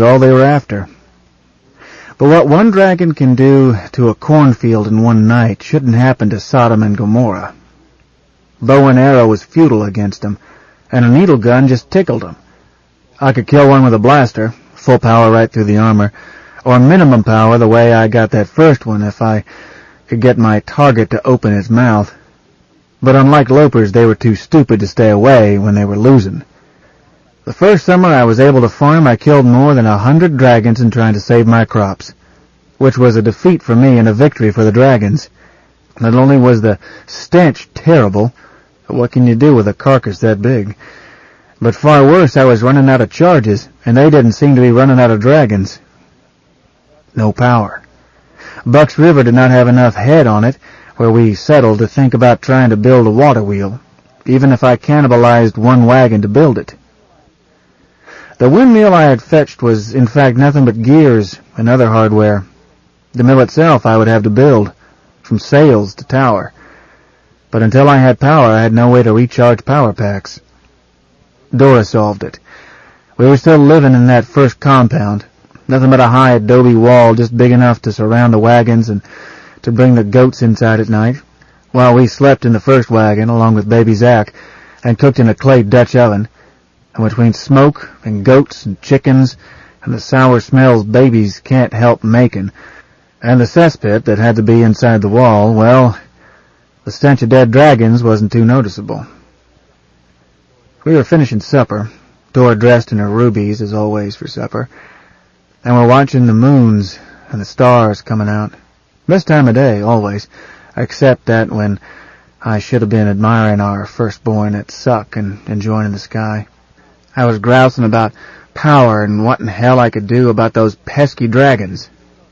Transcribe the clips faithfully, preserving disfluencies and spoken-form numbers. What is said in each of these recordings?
was all they were after. But what one dragon can do to a cornfield in one night shouldn't happen to Sodom and Gomorrah. Bow and arrow was futile against them, and a needle gun just tickled them. I could kill one with a blaster, full power right through the armor, or minimum power the way I got that first one if I could get my target to open its mouth. But unlike lopers, they were too stupid to stay away when they were losing. The first summer I was able to farm, I killed more than a hundred dragons in trying to save my crops, which was a defeat for me and a victory for the dragons. Not only was the stench terrible, what can you do with a carcass that big? But far worse, I was running out of charges, and they didn't seem to be running out of dragons. No power. Buck's River did not have enough head on it where we settled to think about trying to build a water wheel, even if I cannibalized one wagon to build it. The windmill I had fetched was, in fact, nothing but gears and other hardware. The mill itself I would have to build, from sails to tower. But until I had power, I had no way to recharge power packs. Dora solved it. We were still living in that first compound, nothing but a high adobe wall just big enough to surround the wagons and to bring the goats inside at night, while we slept in the first wagon along with baby Zach and cooked in a clay Dutch oven. And between smoke and goats and chickens and the sour smells babies can't help making, and the cesspit that had to be inside the wall, well, the stench of dead dragons wasn't too noticeable. We were finishing supper, Dora dressed in her rubies, as always, for supper, and we're watching the moons and the stars coming out. Best time of day, always, except that when I should have been admiring our firstborn at suck and enjoying the sky. I was grousing about power and what in hell I could do about those pesky dragons.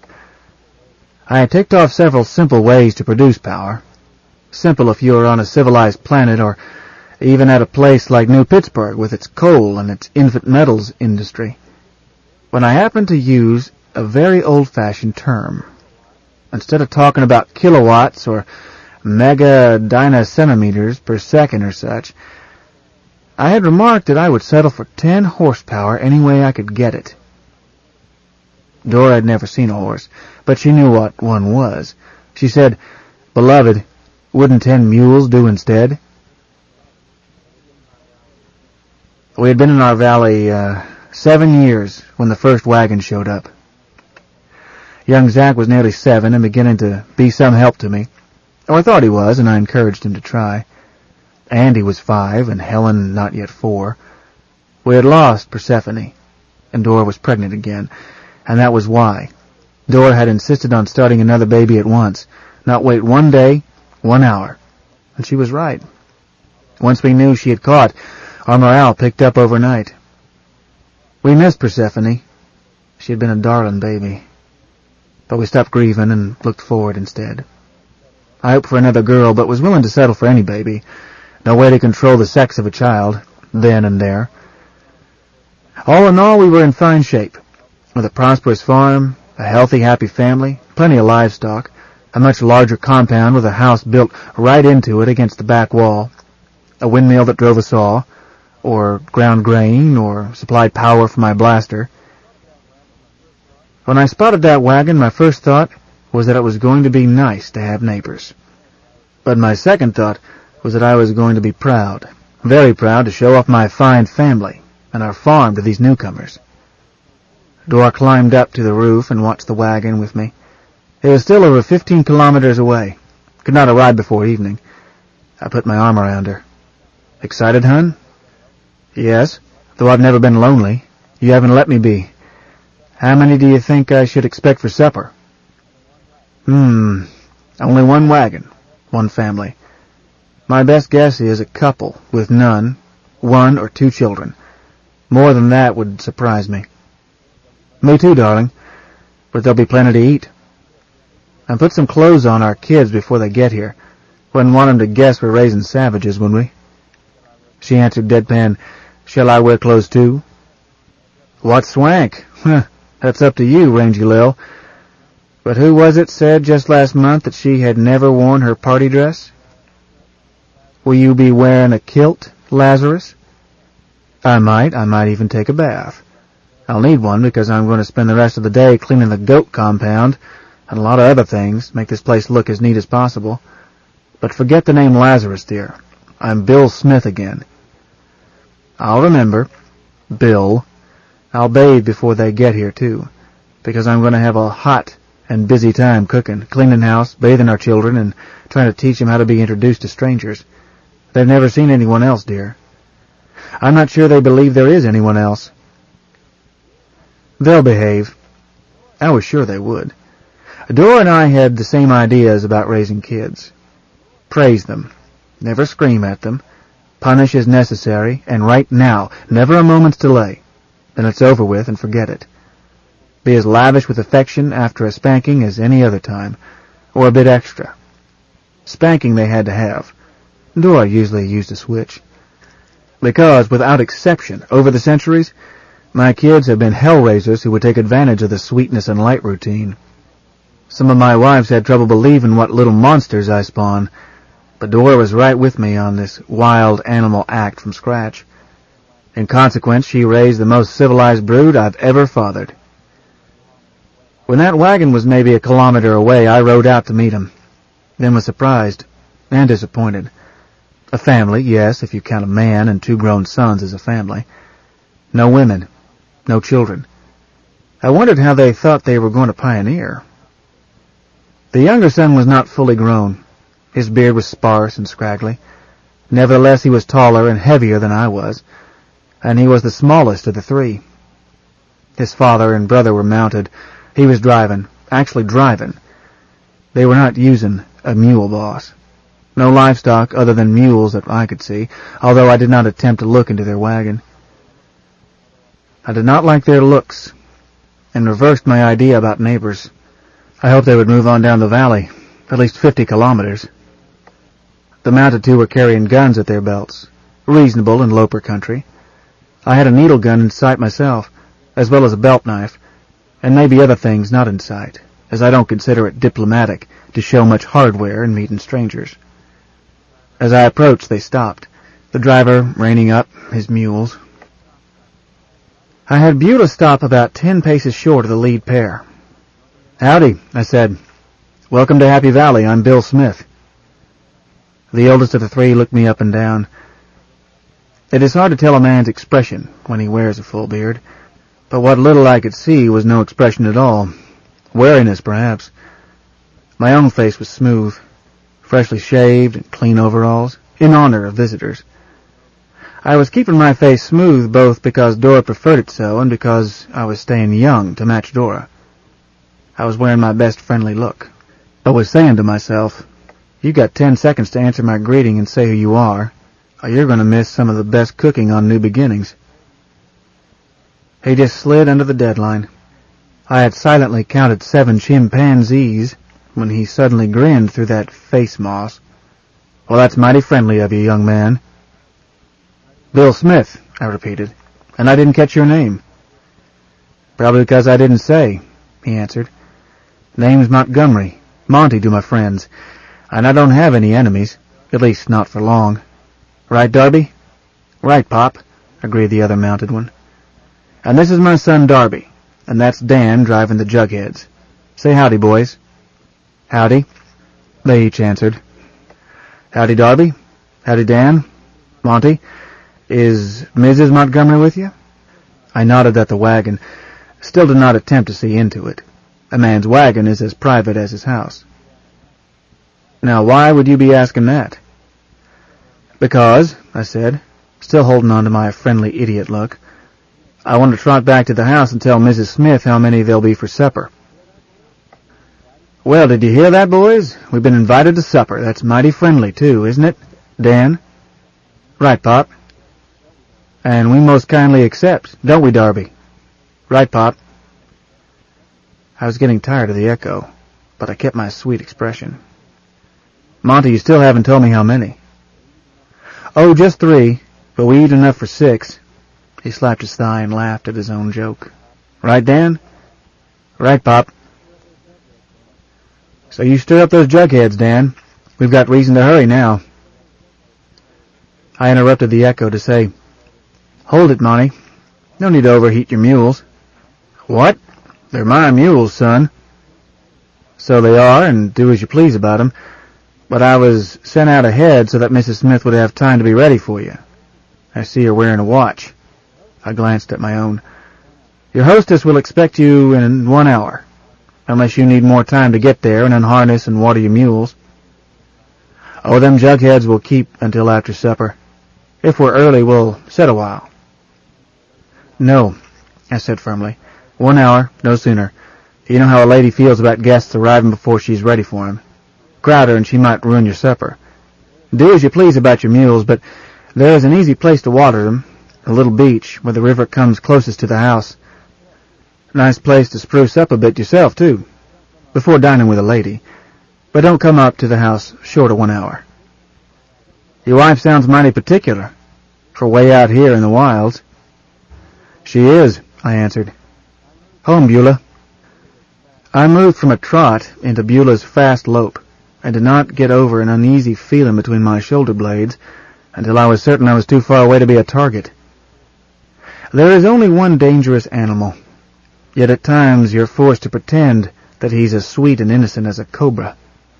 I had ticked off several simple ways to produce power. Simple if you were on a civilized planet or even at a place like New Pittsburgh with its coal and its infant metals industry. When I happened to use a very old-fashioned term. Instead of talking about kilowatts or mega dynacentimeters per second or such, I had remarked that I would settle for ten horsepower any way I could get it. Dora had never seen a horse, but she knew what one was. She said, "Beloved, wouldn't ten mules do instead?" We had been in our valley uh, seven years when the first wagon showed up. Young Zach was nearly seven and beginning to be some help to me. Or I thought he was, and I encouraged him to try. Andy was five, and Helen not yet four. We had lost Persephone, and Dora was pregnant again, and that was why. Dora had insisted on starting another baby at once, not wait one day, one hour. And she was right. Once we knew she had caught, our morale picked up overnight. We missed Persephone. She had been a darling baby. But we stopped grieving and looked forward instead. I hoped for another girl, but was willing to settle for any baby. No way to control the sex of a child, then and there. All in all, we were in fine shape, with a prosperous farm, a healthy, happy family, plenty of livestock, a much larger compound with a house built right into it against the back wall, a windmill that drove a saw, or ground grain, or supplied power for my blaster. When I spotted that wagon, my first thought was that it was going to be nice to have neighbors. But my second thought was that I was going to be proud, very proud to show off my fine family and our farm to these newcomers. Dora climbed up to the roof and watched the wagon with me. It was still over fifteen kilometers away. Could not arrive before evening. I put my arm around her. "Excited, hun?" "Yes, though I've never been lonely. You haven't let me be. How many do you think I should expect for supper?" Hmm, only one wagon, one family. My best guess is a couple with none, one or two children. More than that would surprise me. Me too, darling, but there'll be plenty to eat. And put some clothes on our kids before they get here. Wouldn't want them to guess we're raising savages, would we? She answered deadpan, "Shall I wear clothes too?" "What swank? Huh, that's up to you, Rangy Lil. But who was it said just last month that she had never worn her party dress? Will you be wearing a kilt, Lazarus?" "I might. I might even take a bath. I'll need one because I'm going to spend the rest of the day cleaning the goat compound and a lot of other things, make this place look as neat as possible. But forget the name Lazarus, dear. I'm Bill Smith again. I'll remember. Bill. I'll bathe before they get here, too, because I'm going to have a hot and busy time cooking, cleaning house, bathing our children, and trying to teach them how to be introduced to strangers. They've never seen anyone else, dear. I'm not sure they believe there is anyone else. They'll behave. I was sure they would. Dora and I had the same ideas about raising kids. Praise them. Never scream at them. Punish as necessary, and right now, never a moment's delay. Then it's over with and forget it. Be as lavish with affection after a spanking as any other time, or a bit extra. Spanking they had to have. Dora usually used a switch. Because, without exception, over the centuries, my kids have been hell-raisers who would take advantage of the sweetness and light routine. Some of my wives had trouble believing what little monsters I spawn, but Dora was right with me on this wild animal act from scratch. In consequence, she raised the most civilized brood I've ever fathered. When that wagon was maybe a kilometer away, I rode out to meet him, then was surprised and disappointed. A family, yes, if you count a man and two grown sons as a family. No women, no children. I wondered how they thought they were going to pioneer. The younger son was not fully grown. His beard was sparse and scraggly. Nevertheless, he was taller and heavier than I was, and he was the smallest of the three. His father and brother were mounted. He was driving, actually driving. They were not using a mule boss. No livestock other than mules that I could see, although I did not attempt to look into their wagon. I did not like their looks, and reversed my idea about neighbors. I hoped they would move on down the valley, at least fifty kilometers. The mounted two were carrying guns at their belts, reasonable in Loper country. I had a needle gun in sight myself, as well as a belt knife, and maybe other things not in sight, as I don't consider it diplomatic to show much hardware in meeting strangers. As I approached, they stopped, the driver reining up his mules. I had Beulah stop about ten paces short of the lead pair. "Howdy," I said. "Welcome to Happy Valley. I'm Bill Smith." The oldest of the three looked me up and down. It is hard to tell a man's expression when he wears a full beard, but what little I could see was no expression at all. Wariness, perhaps. My own face was smooth, freshly shaved and clean overalls, in honor of visitors. I was keeping my face smooth both because Dora preferred it so and because I was staying young to match Dora. I was wearing my best friendly look. I was saying to myself, you got ten seconds to answer my greeting and say who you are, or you're going to miss some of the best cooking on New Beginnings. He just slid under the deadline. I had silently counted seven chimpanzees when he suddenly grinned through that face moss. "Well, that's mighty friendly of you, young man." "Bill Smith," I repeated, "and I didn't catch your name." "Probably because I didn't say," he answered. "Name's Montgomery. Monty to my friends, and I don't have any enemies, at least not for long. Right, Darby?" "Right, Pop," agreed the other mounted one. "And this is my son Darby, and that's Dan driving the Jugheads. Say howdy, boys." "Howdy," they each answered. "Howdy, Darby. Howdy, Dan. Monty, is Missus Montgomery with you?" I nodded at the wagon, still did not attempt to see into it. A man's wagon is as private as his house. "Now, why would you be asking that?" "Because," I said, still holding on to my friendly idiot look, "I want to trot back to the house and tell Missus Smith how many there'll be for supper." "Well, did you hear that, boys? We've been invited to supper. That's mighty friendly, too, isn't it, Dan?" "Right, Pop." "And we most kindly accept, don't we, Darby?" "Right, Pop." I was getting tired of the echo, but I kept my sweet expression. "Monty, you still haven't told me how many." "Oh, just three, but we eat enough for six." He slapped his thigh and laughed at his own joke. "Right, Dan?" "Right, Pop." "So you stir up those jugheads, Dan. We've got reason to hurry now." I interrupted the echo to say, "Hold it, Monty. No need to overheat your mules. What? They're my mules, son. So they are, and do as you please about 'em. But I was sent out ahead so that Missus Smith would have time to be ready for you. I see you're wearing a watch. I glanced at my own. Your hostess will expect you in one hour, unless you need more time to get there and unharness and water your mules. Oh, them jugheads will keep until after supper. If we're early, we'll sit a while. No, I said firmly. One hour, no sooner. You know how a lady feels about guests arriving before she's ready for 'em. Crowd her and she might ruin your supper. Do as you please about your mules, but there is an easy place to water them, a little beach where the river comes closest to the house. Nice place to spruce up a bit yourself, too, before dining with a lady. But don't come up to the house short of one hour. Your wife sounds mighty particular, for way out here in the wilds. She is, I answered. Home, Beulah. I moved from a trot into Beulah's fast lope, and did not get over an uneasy feeling between my shoulder blades until I was certain I was too far away to be a target. There is only one dangerous animal, yet at times you're forced to pretend that he's as sweet and innocent as a cobra.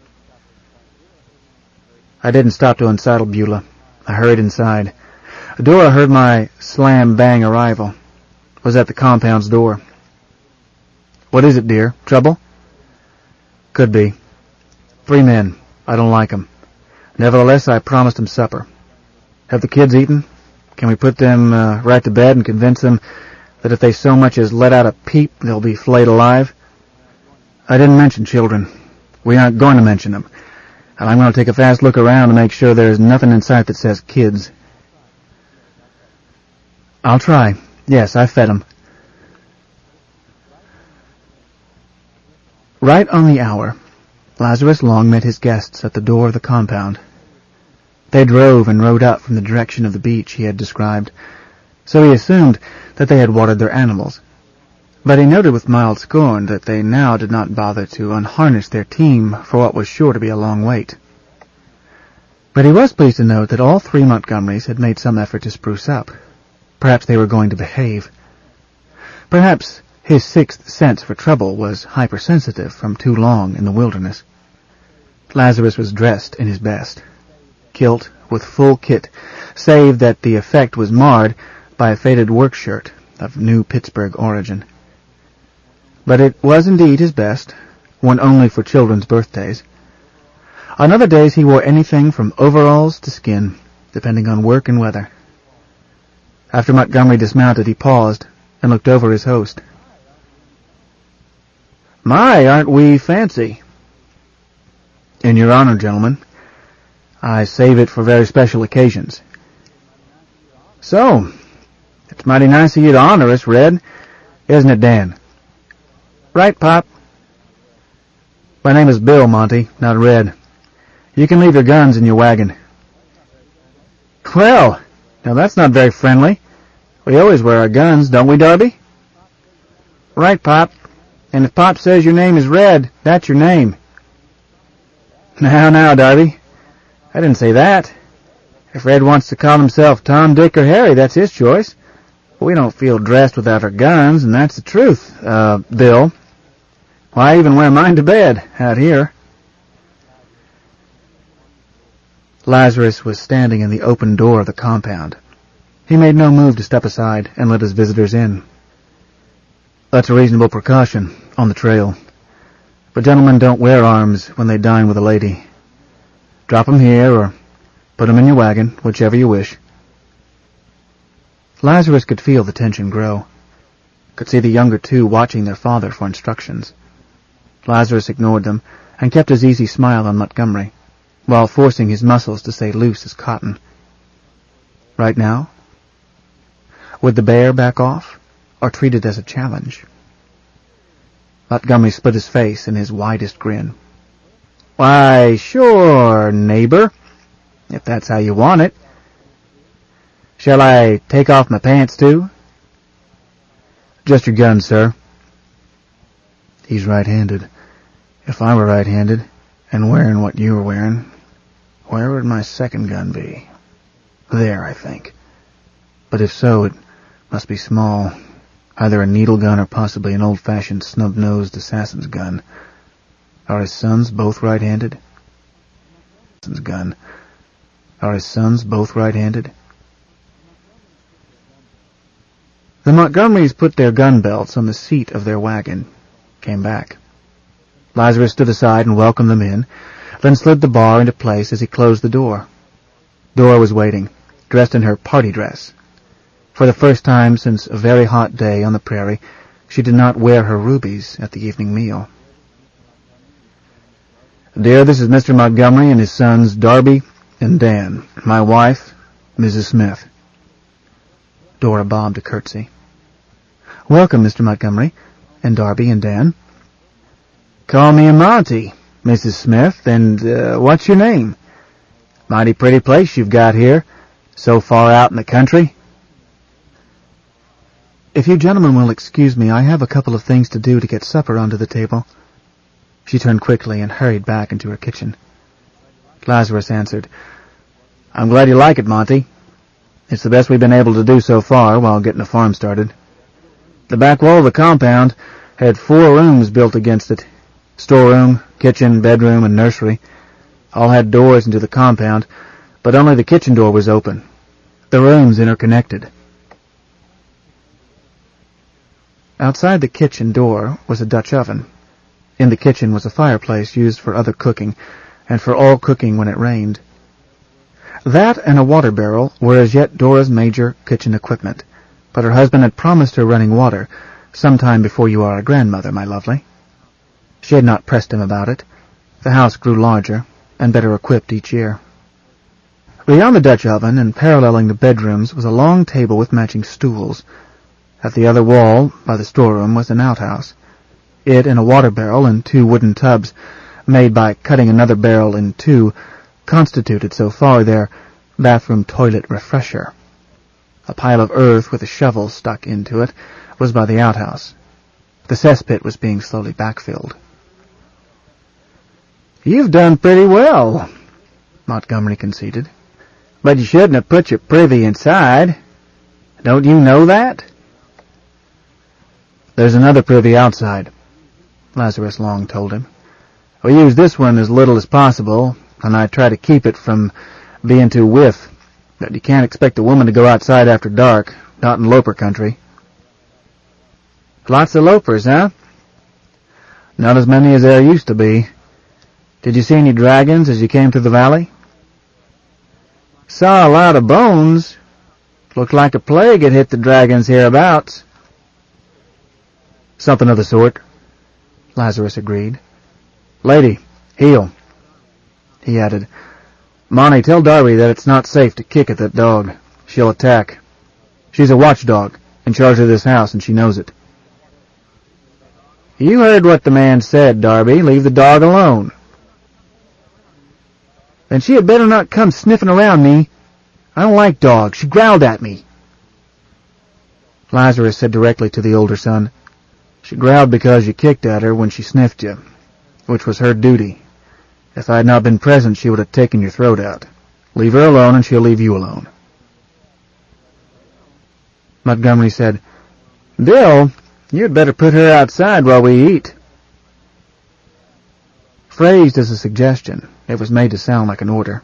I didn't stop to unsaddle Beulah. I hurried inside. Dora heard my slam-bang arrival. Was at the compound's door. What is it, dear? Trouble? Could be. Three men. I don't like 'em. Nevertheless, I promised 'em supper. Have the kids eaten? Can we put them uh, right to bed and convince them that if they so much as let out a peep, they'll be flayed alive? I didn't mention children. We aren't going to mention them. And I'm going to take a fast look around to make sure there's nothing in sight that says kids. I'll try. Yes, I fed 'em. Right on the hour, Lazarus Long met his guests at the door of the compound. They drove and rode up from the direction of the beach he had described, so he assumed that they had watered their animals. But he noted with mild scorn that they now did not bother to unharness their team for what was sure to be a long wait. But he was pleased to note that all three Montgomerys had made some effort to spruce up. Perhaps they were going to behave. Perhaps his sixth sense for trouble was hypersensitive from too long in the wilderness. Lazarus was dressed in his best, kilt with full kit, save that the effect was marred by a faded work shirt of new Pittsburgh origin. But it was indeed his best, worn only for children's birthdays. On other days he wore anything from overalls to skin, depending on work and weather. After Montgomery dismounted, he paused and looked over his host. My, aren't we fancy? In your honor, gentlemen. I save it for very special occasions. So, it's mighty nice of you to honor us, Red, isn't it, Dan? Right, Pop. My name is Bill, Monty, not Red. You can leave your guns in your wagon. Well, now that's not very friendly. We always wear our guns, don't we, Darby? Right, Pop. And if Pop says your name is Red, that's your name. Now, now, Darby. I didn't say that. If Red wants to call himself Tom, Dick, or Harry, that's his choice. But we don't feel dressed without our guns, and that's the truth, uh, Bill. Why, I even wear mine to bed, out here. Lazarus was standing in the open door of the compound. He made no move to step aside and let his visitors in. That's a reasonable precaution on the trail. But gentlemen don't wear arms when they dine with a lady. Drop 'em here or put 'em in your wagon, whichever you wish. Lazarus could feel the tension grow, could see the younger two watching their father for instructions. Lazarus ignored them and kept his easy smile on Montgomery, while forcing his muscles to stay loose as cotton. Right now? Would the bear back off, or treat it as a challenge? Montgomery split his face in his widest grin. Why, sure, neighbor, if that's how you want it. Shall I take off my pants, too? Just your gun, sir. He's right-handed. If I were right-handed, and wearing what you were wearing, where would my second gun be? There, I think. But if so, it must be small. either a needle gun or possibly an old-fashioned snub-nosed assassin's gun. Are his sons both right-handed? Assassin's gun. Are his sons both right-handed? The Montgomerys put their gun belts on the seat of their wagon, came back. Lazarus stood aside and welcomed them in, then slid the bar into place as he closed the door. Dora was waiting, dressed in her party dress. For the first time since a very hot day on the prairie, she did not wear her rubies at the evening meal. "Dear, this is Mister Montgomery and his sons Darby and Dan. My wife, Missus Smith." Dora bobbed a curtsy. "Welcome, Mister Montgomery, and Darby and Dan." "Call me Monty, Missus Smith, and uh, what's your name? Mighty pretty place you've got here, so far out in the country." "If you gentlemen will excuse me, I have a couple of things to do to get supper onto the table." She turned quickly and hurried back into her kitchen. Lazarus answered, "I'm glad you like it, Monty. It's the best we've been able to do so far while getting a farm started. The back wall of the compound had four rooms built against it. Storeroom, kitchen, bedroom, and nursery. All had doors into the compound, but only the kitchen door was open. The rooms interconnected." Outside the kitchen door was a Dutch oven. In the kitchen was a fireplace used for other cooking, and for all cooking when it rained. That and a water barrel were as yet Dora's major kitchen equipment, but her husband had promised her running water, "Sometime before you are a grandmother, my lovely." She had not pressed him about it. The house grew larger and better equipped each year. Beyond the Dutch oven and paralleling the bedrooms was a long table with matching stools. At the other wall, by the storeroom, was an outhouse. It and a water barrel and two wooden tubs, made by cutting another barrel in two, constituted so far their bathroom toilet refresher. A pile of earth with a shovel stuck into it was by the outhouse. The cesspit was being slowly backfilled. "You've done pretty well," Montgomery conceded. "But you shouldn't have put your privy inside. Don't you know that?" "There's another privy outside," Lazarus Long told him. "We use this one as little as possible, and I try to keep it from being too whiff. But you can't expect a woman to go outside after dark, not in loper country." "Lots of lopers, huh?" "Not as many as there used to be. Did you see any dragons as you came through the valley?" "Saw a lot of bones. Looked like a plague had hit the dragons hereabouts." "Something of the sort," Lazarus agreed. "Lady, heel." He added, "Monty, tell Darby that it's not safe to kick at that dog. She'll attack. She's a watchdog, in charge of this house, and she knows it." "You heard what the man said, Darby. Leave the dog alone." "Then she had better not come sniffing around me. I don't like dogs. She growled at me." Lazarus said directly to the older son, "She growled because you kicked at her when she sniffed you, which was her duty. If I had not been present, she would have taken your throat out. Leave her alone, and she'll leave you alone." Montgomery said, "Bill, you'd better put her outside while we eat." Phrased as a suggestion, it was made to sound like an order.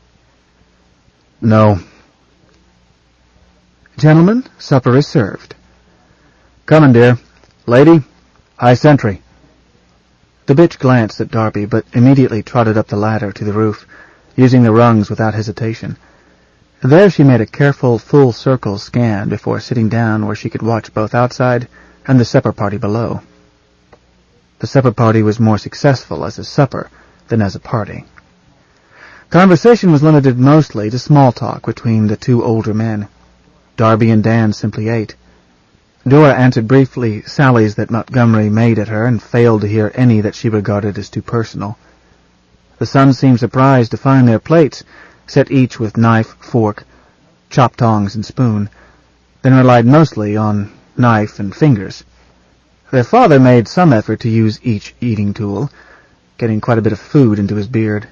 "No." "Gentlemen, supper is served." "Coming, dear. Lady, high sentry." The bitch glanced at Darby, but immediately trotted up the ladder to the roof, using the rungs without hesitation. There she made a careful full-circle scan before sitting down where she could watch both outside and the supper party below. The supper party was more successful as a supper than as a party. Conversation was limited mostly to small talk between the two older men. Darby and Dan simply ate. Dora answered briefly sallies that Montgomery made at her and failed to hear any that she regarded as too personal. The sons seemed surprised to find their plates set each with knife, fork, chop tongs, and spoon, then relied mostly on knife and fingers. Their father made some effort to use each eating tool, getting quite a bit of food into his beard.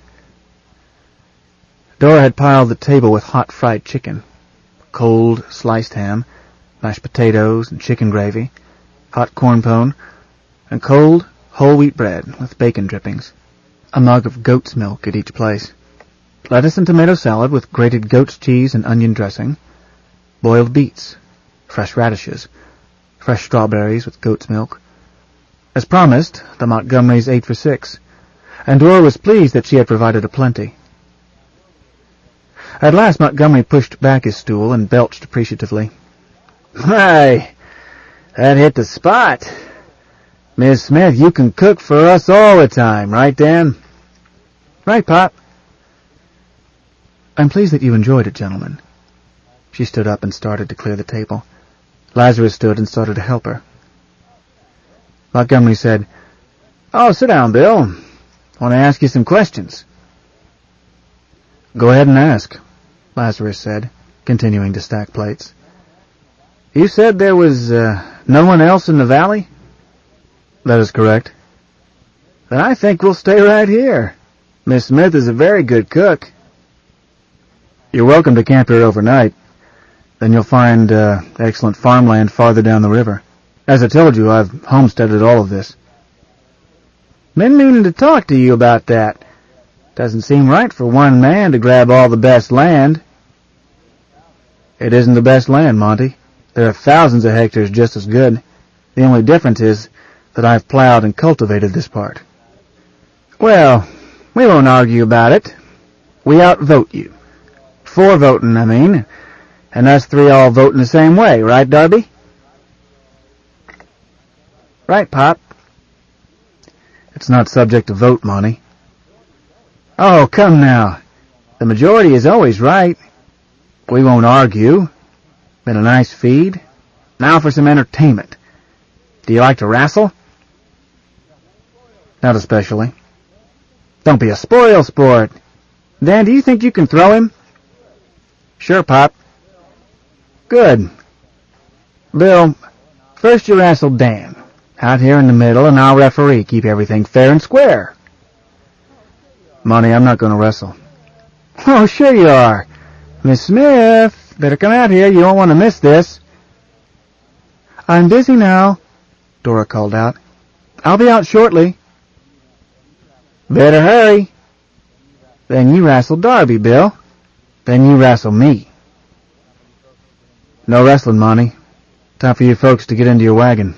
Dora had piled the table with hot fried chicken, cold sliced ham, mashed potatoes and chicken gravy, hot corn pone, and cold, whole wheat bread with bacon drippings. A mug of goat's milk at each place. Lettuce and tomato salad with grated goat's cheese and onion dressing. Boiled beets, fresh radishes, fresh strawberries with goat's milk. As promised, the Montgomerys ate for six, and Dora was pleased that she had provided a plenty. At last Montgomery pushed back his stool and belched appreciatively. "Hey, that hit the spot. Miss Smith, you can cook for us all the time, right, Dan?" "Right, Pop." "I'm pleased that you enjoyed it, gentlemen." She stood up and started to clear the table. Lazarus stood and started to help her. Montgomery said, "Oh, sit down, Bill. I want to ask you some questions." "Go ahead and ask," Lazarus said, continuing to stack plates. "You said there was uh, no one else in the valley?" "That is correct." "Then I think we'll stay right here. Miss Smith is a very good cook." "You're welcome to camp here overnight. Then you'll find uh, excellent farmland farther down the river. As I told you, I've homesteaded all of this." "Been meaning to talk to you about that. Doesn't seem right for one man to grab all the best land." "It isn't the best land, Monty. There are thousands of hectares just as good. The only difference is that I've plowed and cultivated this part." "Well, we won't argue about it. We outvote you. For voting, I mean. And us three all vote in the same way, right, Darby?" "Right, Pop." "It's not subject to vote, Monty." "Oh, come now. The majority is always right. We won't argue. Been a nice feed. Now for some entertainment. Do you like to wrestle?" "Not especially." "Don't be a spoil sport. Dan, do you think you can throw him?" "Sure, Pop." "Good. Bill, first you wrestle Dan. Out here in the middle, and I'll referee. Keep everything fair and square." "Monty, I'm not going to wrestle." "Oh, sure you are. Miss Smith, better come out here. You don't want to miss this." "I'm busy now," Dora called out. "I'll be out shortly." "Better hurry." "Then you wrestle Darby, Bill. Then you wrestle me." "No wrestling, Monty. Time for you folks to get into your wagon."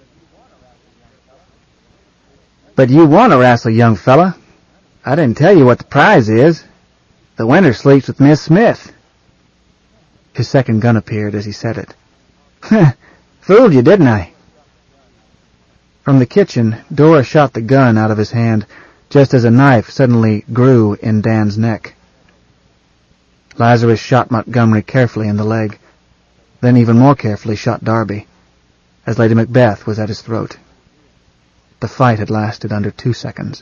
"But you want to wrestle, young fella. I didn't tell you what the prize is. The winner sleeps with Miss Smith." His second gun appeared as he said it. "Fooled you, didn't I?" From the kitchen, Dora shot the gun out of his hand, just as a knife suddenly grew in Dan's neck. Lazarus shot Montgomery carefully in the leg, then even more carefully shot Darby, as Lady Macbeth was at his throat. The fight had lasted under two seconds.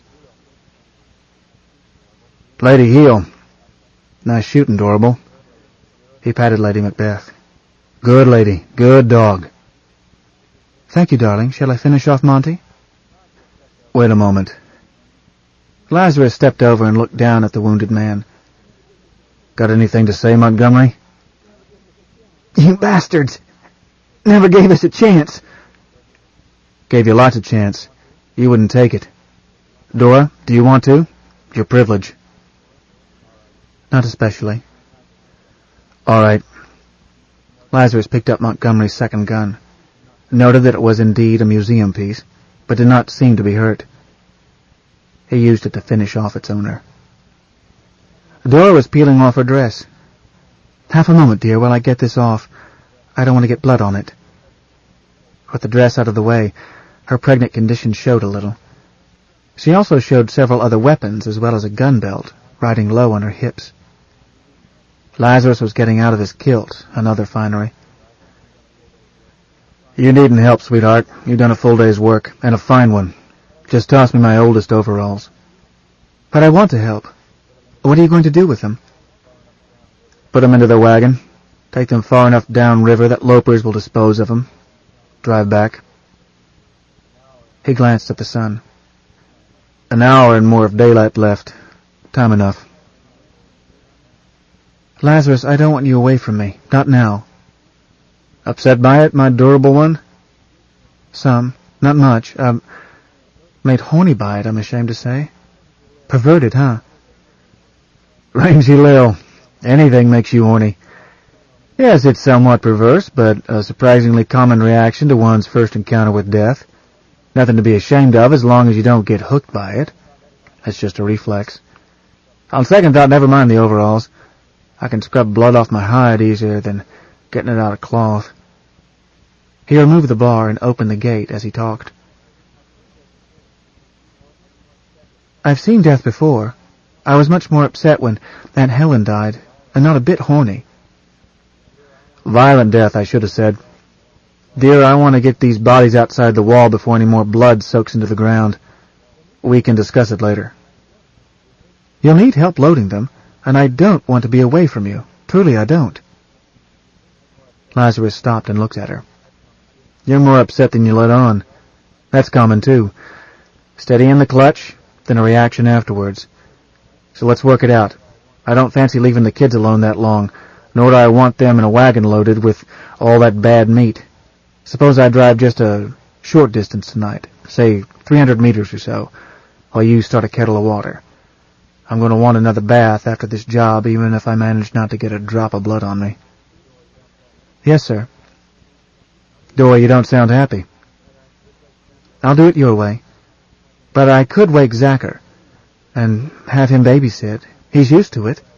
"Lady, heel." "Nice shooting, Dorable." He patted Lady Macbeth. "Good lady, good dog." "Thank you, darling. Shall I finish off Monty?" "Wait a moment." Lazarus stepped over and looked down at the wounded man. "Got anything to say, Montgomery?" "You bastards! Never gave us a chance." "Gave you lots of chance. You wouldn't take it. Dora, do you want to? Your privilege." "Not especially." "All right." Lazarus picked up Montgomery's second gun, noted that it was indeed a museum piece, but did not seem to be hurt. He used it to finish off its owner. Dora was peeling off her dress. "Half a moment, dear, while I get this off. I don't want to get blood on it." With the dress out of the way, her pregnant condition showed a little. She also showed several other weapons as well as a gun belt, riding low on her hips. Lazarus was getting out of his kilt, another finery. "You needn't help, sweetheart. You've done a full day's work, and a fine one. Just toss me my oldest overalls." "But I want to help. What are you going to do with them?" "Put them into their wagon. Take them far enough downriver that lopers will dispose of them. Drive back." He glanced at the sun. "An hour and more of daylight left. Time enough." "Lazarus, I don't want you away from me. Not now." Upset by it, my durable one? Some. Not much. I'm made horny by it, I'm ashamed to say. Perverted, huh? Rangy Lil. Anything makes you horny. Yes, it's somewhat perverse, but a surprisingly common reaction to one's first encounter with death. Nothing to be ashamed of as long as you don't get hooked by it. That's just a reflex. On second thought, never mind the overalls. I can scrub blood off my hide easier than getting it out of cloth. He removed the bar and opened the gate as he talked. I've seen death before. I was much more upset when Aunt Helen died, and not a bit horny. Violent death, I should have said. Dear, I want to get these bodies outside the wall before any more blood soaks into the ground. We can discuss it later. You'll need help loading them, and I don't want to be away from you. Truly, I don't. Lazarus stopped and looked at her. You're more upset than you let on. That's common, too. Steady in the clutch, then a reaction afterwards. So let's work it out. I don't fancy leaving the kids alone that long, nor do I want them in a wagon loaded with all that bad meat. Suppose I drive just a short distance tonight, say three hundred meters or so, while you start a kettle of water. I'm going to want another bath after this job, even if I manage not to get a drop of blood on me. Yes, sir. Dora, you don't sound happy. I'll do it your way. But I could wake Zacher and have him babysit. He's used to it.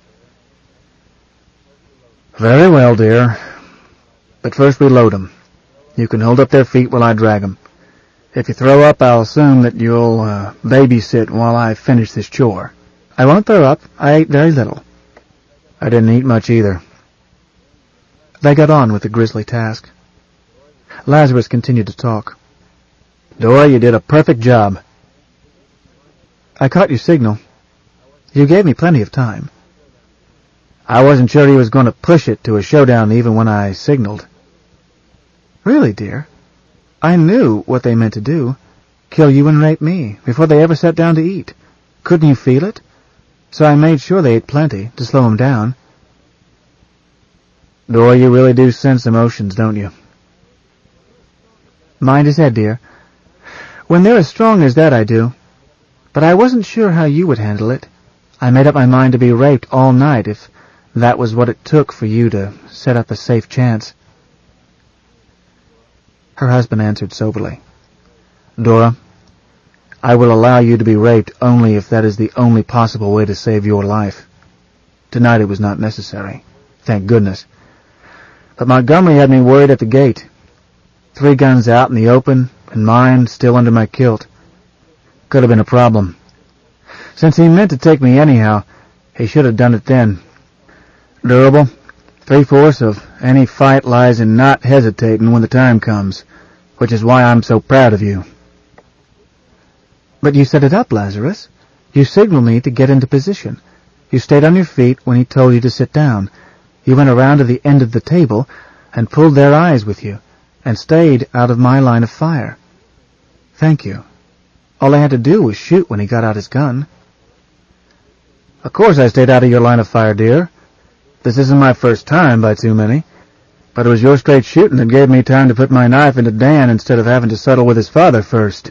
Very well, dear. But first we load 'em. You can hold up their feet while I drag 'em. If you throw up, I'll assume that you'll uh, babysit while I finish this chore. I won't throw up. I ate very little. I didn't eat much either. They got on with the grisly task. Lazarus continued to talk. Dora, you did a perfect job. I caught your signal. You gave me plenty of time. I wasn't sure he was going to push it to a showdown even when I signaled. Really, dear? I knew what they meant to do. Kill you and rape me, before they ever sat down to eat. Couldn't you feel it? So I made sure they ate plenty, to slow 'em down. Dora, you really do sense emotions, don't you? Mind his head, dear. When they're as strong as that, I do. But I wasn't sure how you would handle it. I made up my mind to be raped all night if that was what it took for you to set up a safe chance. Her husband answered soberly. Dora, I will allow you to be raped only if that is the only possible way to save your life. Tonight it was not necessary. Thank goodness. But Montgomery had me worried at the gate. Three guns out in the open, and mine still under my kilt. Could have been a problem. Since he meant to take me anyhow, he should have done it then. Durable, three-fourths of any fight lies in not hesitating when the time comes, which is why I'm so proud of you. But you set it up, Lazarus. You signaled me to get into position. You stayed on your feet when he told you to sit down. You went around to the end of the table and pulled their eyes with you, and stayed out of my line of fire. Thank you. All I had to do was shoot when he got out his gun. Of course I stayed out of your line of fire, dear. This isn't my first time by too many, but it was your straight shooting that gave me time to put my knife into Dan instead of having to settle with his father first.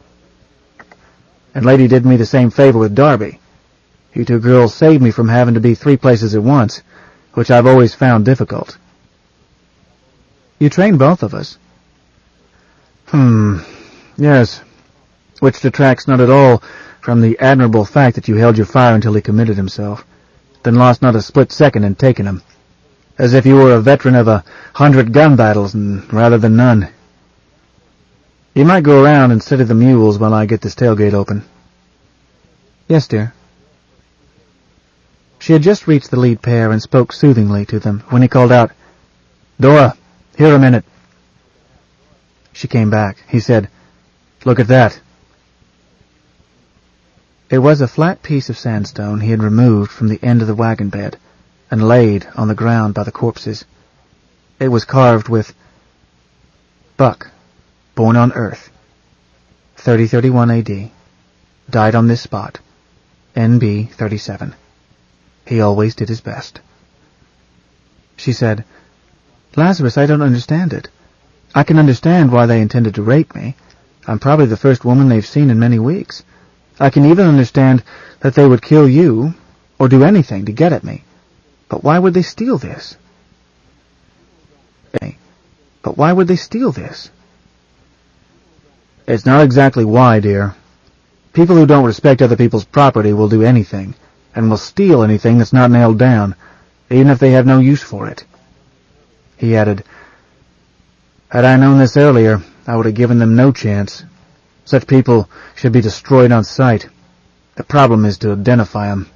And Lady did me the same favor with Darby. You two girls saved me from having to be three places at once, which I've always found difficult. You trained both of us. Hmm, yes, which detracts not at all from the admirable fact that you held your fire until he committed himself, then lost not a split second in taking him, as if you were a veteran of a hundred gun battles and rather than none. You might go around and steady the mules while I get this tailgate open. Yes, dear. She had just reached the lead pair and spoke soothingly to them when he called out, Dora, here a minute. She came back. He said, Look at that. It was a flat piece of sandstone he had removed from the end of the wagon bed and laid on the ground by the corpses. It was carved with Buck, born on Earth, thirty thirty-one A D, died on this spot, N B thirty-seven. He always did his best. She said, Lazarus, I don't understand it. I can understand why they intended to rape me. I'm probably the first woman they've seen in many weeks. I can even understand that they would kill you, or do anything to get at me. But why would they steal this? But why would they steal this? It's not exactly why, dear. People who don't respect other people's property will do anything, and will steal anything that's not nailed down, even if they have no use for it. He added, Had I known this earlier, I would have given them no chance. Such people should be destroyed on sight. The problem is to identify them.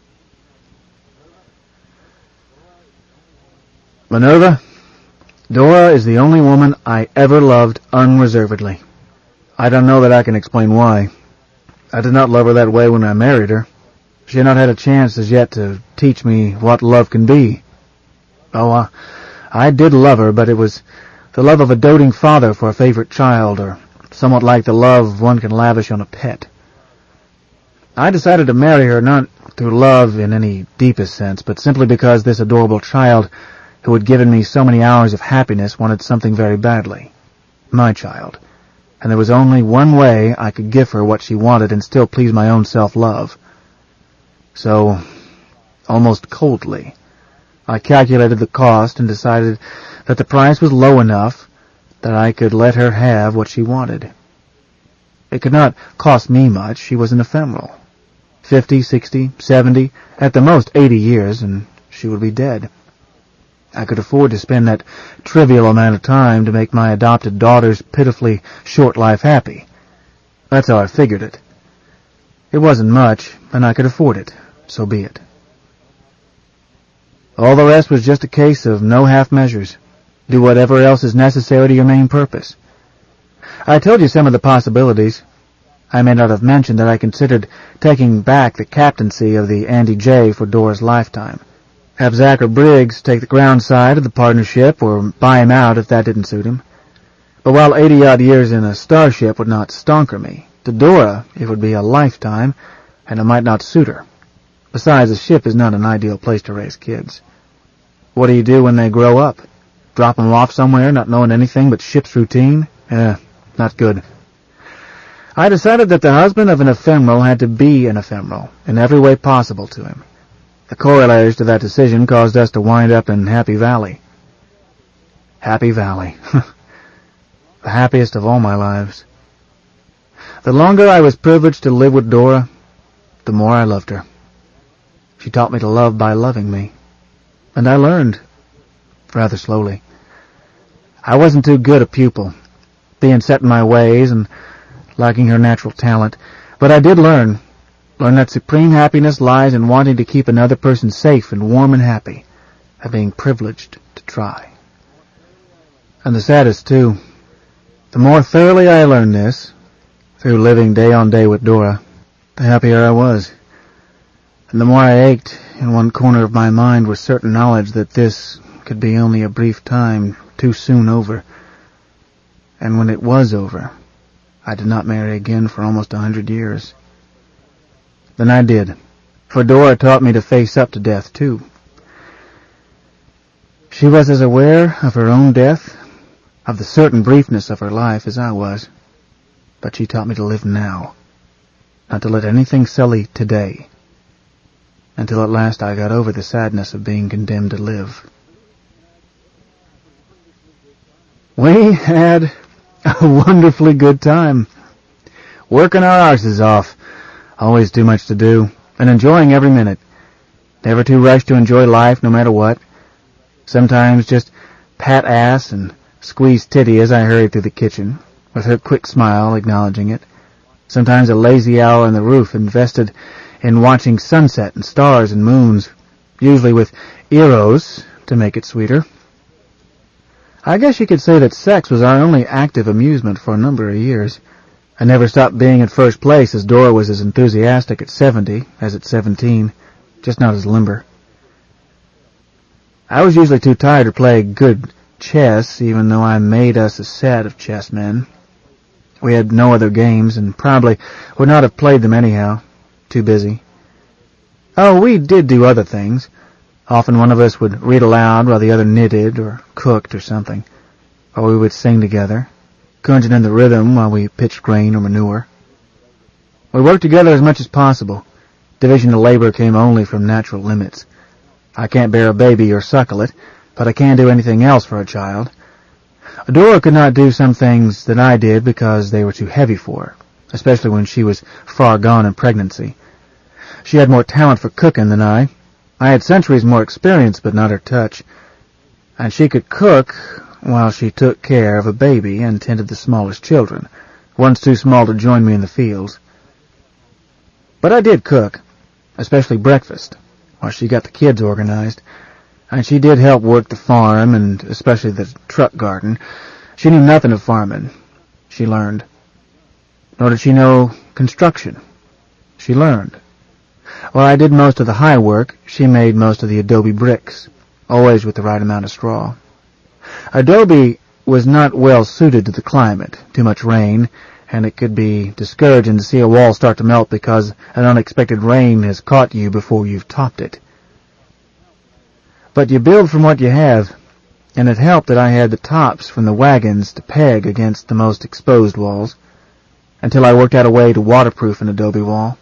Minerva, Dora is the only woman I ever loved unreservedly. I don't know that I can explain why. I did not love her that way when I married her. She had not had a chance as yet to teach me what love can be. Oh, uh, I did love her, but it was the love of a doting father for a favorite child, or somewhat like the love one can lavish on a pet. I decided to marry her not through love in any deepest sense, but simply because this adorable child who had given me so many hours of happiness wanted something very badly. My child. And there was only one way I could give her what she wanted and still please my own self-love. So, almost coldly, I calculated the cost and decided that the price was low enough that I could let her have what she wanted. It could not cost me much. She was an ephemeral. Fifty, sixty, seventy, at the most eighty years, and she would be dead. I could afford to spend that trivial amount of time to make my adopted daughter's pitifully short life happy. That's how I figured it. It wasn't much, and I could afford it. So be it. All the rest was just a case of no half measures. Do whatever else is necessary to your main purpose. I told you some of the possibilities. I may not have mentioned that I considered taking back the captaincy of the Andy J for Dora's lifetime. Have Zach or Briggs take the ground side of the partnership, or buy him out if that didn't suit him. But while eighty-odd years in a starship would not stonker me, to Dora it would be a lifetime, and it might not suit her. Besides, a ship is not an ideal place to raise kids. What do you do when they grow up? Drop them off somewhere, not knowing anything but ship's routine? Eh, not good. I decided that the husband of an ephemeral had to be an ephemeral, in every way possible to him. The corollaries to that decision caused us to wind up in Happy Valley. Happy Valley. The happiest of all my lives. The longer I was privileged to live with Dora, the more I loved her. She taught me to love by loving me. And I learned, rather slowly. I wasn't too good a pupil, being set in my ways and lacking her natural talent, but I did learn. Learn that supreme happiness lies in wanting to keep another person safe and warm and happy, and being privileged to try. And the saddest, too, the more thoroughly I learned this, through living day on day with Dora, the happier I was. And the more I ached in one corner of my mind with certain knowledge that this could be only a brief time, too soon over. And when it was over, I did not marry again for almost a hundred years. Then I did, for Dora taught me to face up to death, too. She was as aware of her own death, of the certain briefness of her life, as I was, but she taught me to live now, not to let anything sully today, until at last I got over the sadness of being condemned to live. We had a wonderfully good time, working our arses off. Always too much to do, and enjoying every minute. Never too rushed to enjoy life, no matter what. Sometimes just pat ass and squeeze titty as I hurried through the kitchen, with her quick smile acknowledging it. Sometimes a lazy hour on the roof invested in watching sunset and stars and moons, usually with Eros to make it sweeter. I guess you could say that sex was our only active amusement for a number of years. I never stopped being at first place, as Dora was as enthusiastic at seventy as at seventeen, just not as limber. I was usually too tired to play good chess, even though I made us a set of chessmen. We had no other games, and probably would not have played them anyhow. Too busy. Oh, we did do other things. Often one of us would read aloud while the other knitted or cooked or something, or we would sing together, crunching in the rhythm while we pitched grain or manure. We worked together as much as possible. Division of labor came only from natural limits. I can't bear a baby or suckle it, but I can do anything else for a child. Dora could not do some things that I did because they were too heavy for her, especially when she was far gone in pregnancy. She had more talent for cooking than I. I had centuries more experience, but not her touch. And she could cook while she took care of a baby and tended the smallest children, ones too small to join me in the fields. But I did cook, especially breakfast, while she got the kids organized, and she did help work the farm and especially the truck garden. She knew nothing of farming. She learned. Nor did she know construction. She learned. While I did most of the high work, she made most of the adobe bricks, always with the right amount of straw. Adobe was not well suited to the climate, too much rain, and it could be discouraging to see a wall start to melt because an unexpected rain has caught you before you've topped it. But you build from what you have, and it helped that I had the tops from the wagons to peg against the most exposed walls, until I worked out a way to waterproof an adobe wall.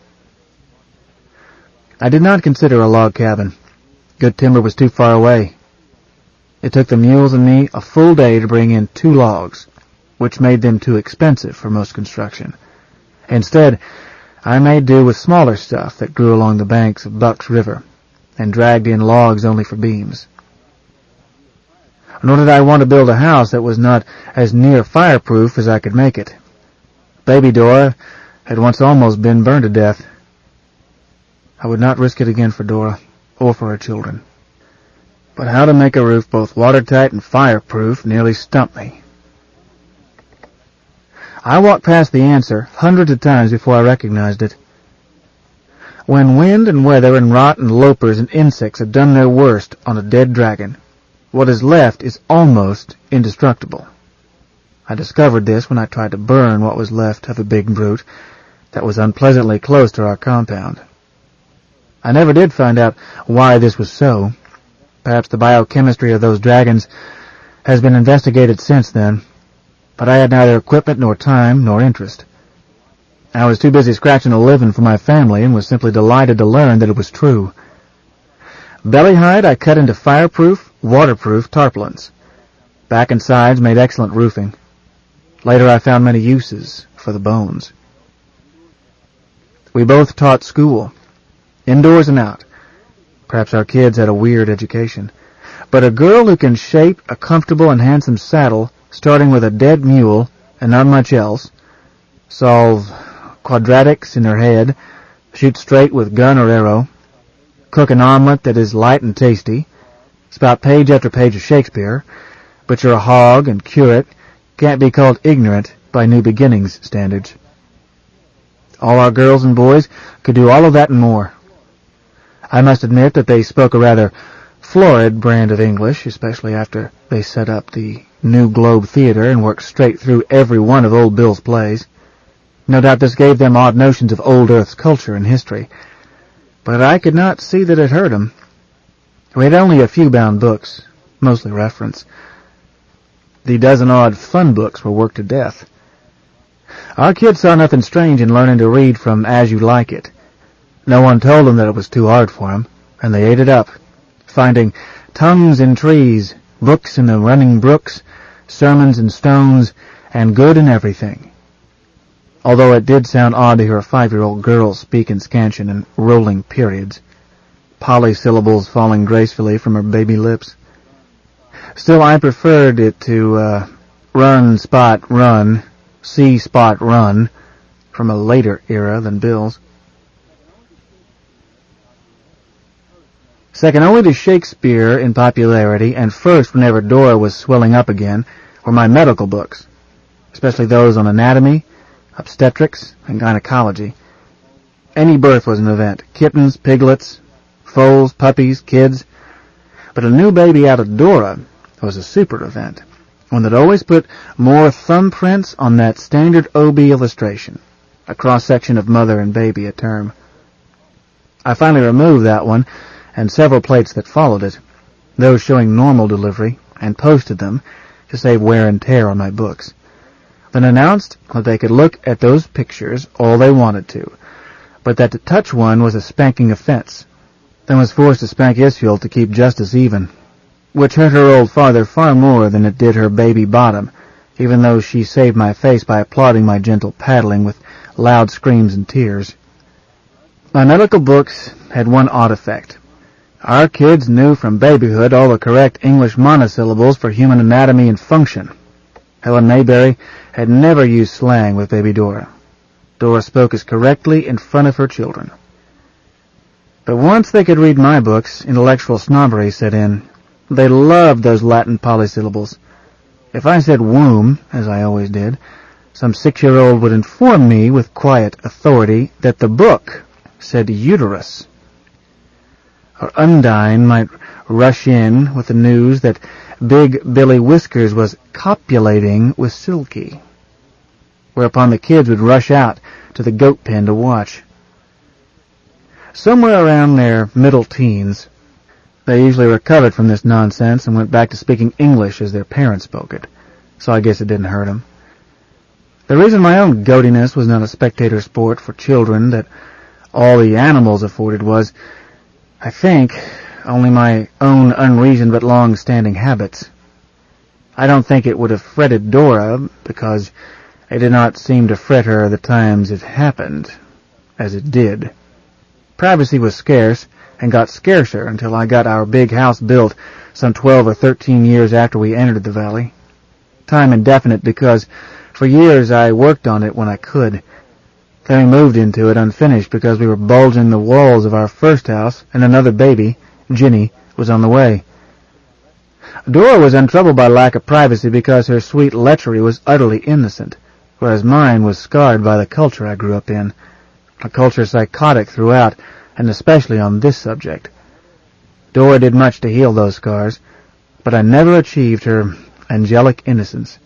I did not consider a log cabin. Good timber was too far away. It took the mules and me a full day to bring in two logs, which made them too expensive for most construction. Instead, I made do with smaller stuff that grew along the banks of Bucks River, and dragged in logs only for beams. Nor did I want to build a house that was not as near fireproof as I could make it. Baby Dora had once almost been burned to death. I would not risk it again for Dora, or for her children. But how to make a roof both watertight and fireproof nearly stumped me. I walked past the answer hundreds of times before I recognized it. When wind and weather and rot and lopers and insects have done their worst on a dead dragon, what is left is almost indestructible. I discovered this when I tried to burn what was left of a big brute that was unpleasantly close to our compound. I never did find out why this was so. Perhaps the biochemistry of those dragons has been investigated since then, but I had neither equipment nor time nor interest. I was too busy scratching a living for my family and was simply delighted to learn that it was true. Belly hide I cut into fireproof, waterproof tarpaulins. Back and sides made excellent roofing. Later I found many uses for the bones. We both taught school, indoors and out. Perhaps our kids had a weird education. But a girl who can shape a comfortable and handsome saddle, starting with a dead mule and not much else, solve quadratics in her head, shoot straight with gun or arrow, cook an omelet that is light and tasty, spout page after page of Shakespeare, butcher a hog and cure it, can't be called ignorant by New Beginnings standards. All our girls and boys could do all of that and more. I must admit that they spoke a rather florid brand of English, especially after they set up the New Globe Theater and worked straight through every one of Old Bill's plays. No doubt this gave them odd notions of old Earth's culture and history, but I could not see that it hurt them. We had only a few bound books, mostly reference. The dozen-odd fun books were worked to death. Our kids saw nothing strange in learning to read from As You Like It. No one told them that it was too hard for them, and they ate it up, finding tongues in trees, books in the running brooks, sermons in stones, and good in everything. Although it did sound odd to hear a five-year-old girl speak in scansion and rolling periods, polysyllables falling gracefully from her baby lips. Still, I preferred it to uh, run, spot, run, see, spot, run, from a later era than Bill's. Second only to Shakespeare in popularity, and first whenever Dora was swelling up again, were my medical books, especially those on anatomy, obstetrics, and gynecology. Any birth was an event. Kittens, piglets, foals, puppies, kids. But a new baby out of Dora was a super event, one that always put more thumbprints on that standard O B illustration, a cross-section of mother and baby a term. I finally removed that one and several plates that followed it, those showing normal delivery, and posted them to save wear and tear on my books. Then announced that they could look at those pictures all they wanted to, but that to touch one was a spanking offense. Then was forced to spank Isfield to keep justice even, which hurt her old father far more than it did her baby bottom, even though she saved my face by applauding my gentle paddling with loud screams and tears. My medical books had one odd effect. Our kids knew from babyhood all the correct English monosyllables for human anatomy and function. Helen Mayberry had never used slang with baby Dora. Dora spoke as correctly in front of her children. But once they could read my books, intellectual snobbery set in. They loved those Latin polysyllables. If I said womb, as I always did, some six-year-old would inform me with quiet authority that the book said uterus. Or Undine might rush in with the news that Big Billy Whiskers was copulating with Silky, whereupon the kids would rush out to the goat pen to watch. Somewhere around their middle teens, they usually recovered from this nonsense and went back to speaking English as their parents spoke it, so I guess it didn't hurt them. The reason my own goatiness was not a spectator sport for children that all the animals afforded was, I think, only my own unreasoned but long-standing habits. I don't think it would have fretted Dora, because it did not seem to fret her the times it happened, as it did. Privacy was scarce, and got scarcer until I got our big house built some twelve or thirteen years after we entered the valley. Time indefinite because for years I worked on it when I could. Then we moved into it unfinished because we were bulging the walls of our first house, and another baby, Ginny, was on the way. Dora was untroubled by lack of privacy because her sweet lechery was utterly innocent, whereas mine was scarred by the culture I grew up in, a culture psychotic throughout, and especially on this subject. Dora did much to heal those scars, but I never achieved her angelic innocence.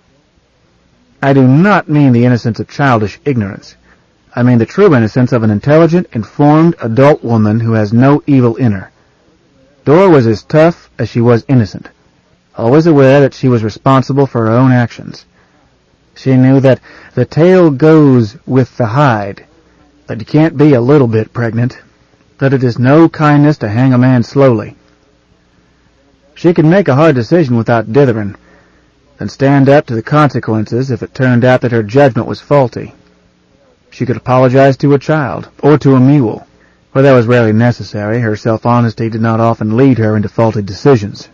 I do not mean the innocence of childish ignorance. I mean the true innocence of an intelligent, informed adult woman who has no evil in her. Dora was as tough as she was innocent, always aware that she was responsible for her own actions. She knew that the tail goes with the hide, that you can't be a little bit pregnant, that it is no kindness to hang a man slowly. She could make a hard decision without dithering, then stand up to the consequences if it turned out that her judgment was faulty. She could apologize to a child, or to a mule, where that was rarely necessary. Her self-honesty did not often lead her into faulty decisions.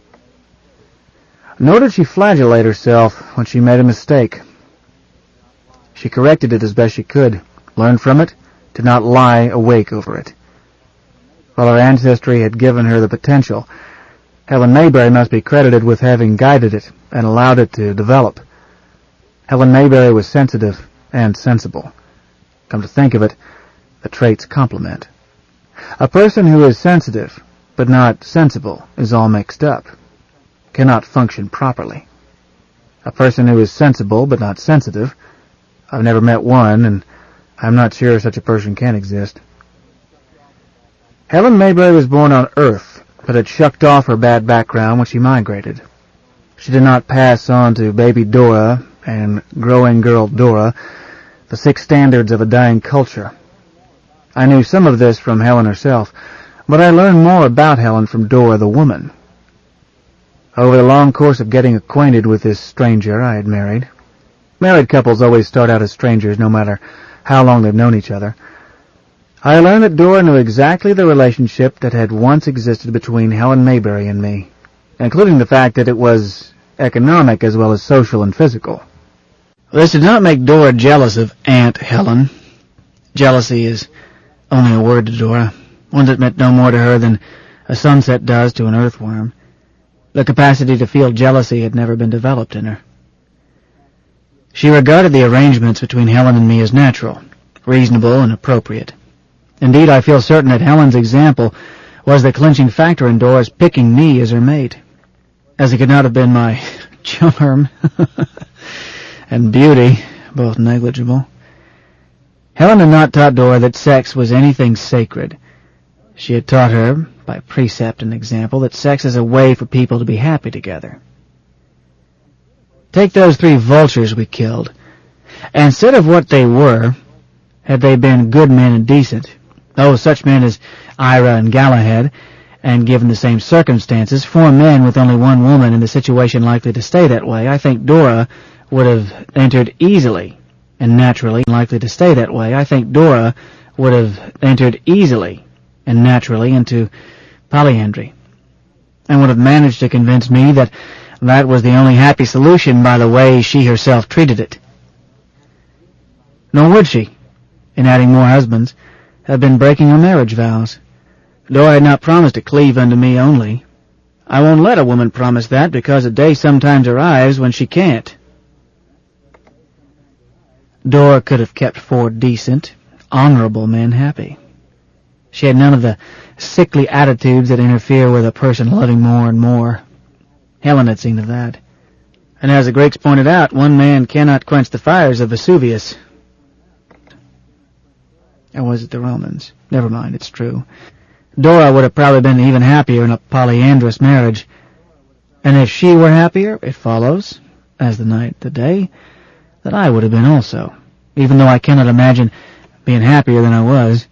Nor did she flagellate herself when she made a mistake. She corrected it as best she could, learned from it, did not lie awake over it. While her ancestry had given her the potential, Helen Mayberry must be credited with having guided it and allowed it to develop. Helen Mayberry was sensitive and sensible. Come to think of it, the traits complement. A person who is sensitive but not sensible is all mixed up, cannot function properly. A person who is sensible but not sensitive, I've never met one, and I'm not sure such a person can exist. Helen Mayberry was born on Earth, but had shucked off her bad background when she migrated. She did not pass on to baby Dora and growing girl Dora the six standards of a dying culture. I knew some of this from Helen herself, but I learned more about Helen from Dora the woman. Over the long course of getting acquainted with this stranger I had married, married couples always start out as strangers no matter how long they've known each other, I learned that Dora knew exactly the relationship that had once existed between Helen Mayberry and me, including the fact that it was economic as well as social and physical. This did not make Dora jealous of Aunt Helen. Jealousy is only a word to Dora, one that meant no more to her than a sunset does to an earthworm. The capacity to feel jealousy had never been developed in her. She regarded the arrangements between Helen and me as natural, reasonable, and appropriate. Indeed, I feel certain that Helen's example was the clinching factor in Dora's picking me as her mate, as it could not have been my charm and beauty, both negligible. Helen had not taught Dora that sex was anything sacred. She had taught her, by precept and example, that sex is a way for people to be happy together. Take those three vultures we killed. Instead of what they were, had they been good men and decent, oh, such men as Ira and Galahad, and given the same circumstances, four men with only one woman in the situation likely to stay that way, I think Dora would have entered easily and naturally likely to stay that way. I think Dora would have entered easily and naturally into polyandry, and would have managed to convince me that that was the only happy solution by the way she herself treated it. Nor would she, in adding more husbands, have been breaking her marriage vows. Dora had not promised to cleave unto me only. I won't let a woman promise that, because a day sometimes arrives when she can't. Dora could have kept four decent, honorable men happy. She had none of the sickly attitudes that interfere with a person loving more and more. Helen had seen of that. And as the Greeks pointed out, one man cannot quench the fires of Vesuvius. Or was it the Romans? Never mind, it's true. Dora would have probably been even happier in a polyandrous marriage. And if she were happier, it follows, as the night, the day, that I would have been also, even though I cannot imagine being happier than I was.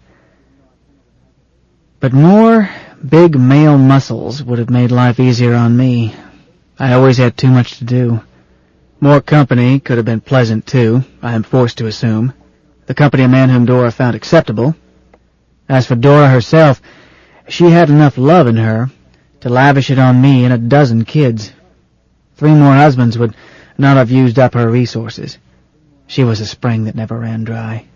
But more big male muscles would have made life easier on me. I always had too much to do. More company could have been pleasant, too, I am forced to assume. The company of men whom Dora found acceptable. As for Dora herself, she had enough love in her to lavish it on me and a dozen kids. Three more husbands would not have used up her resources. She was a spring that never ran dry.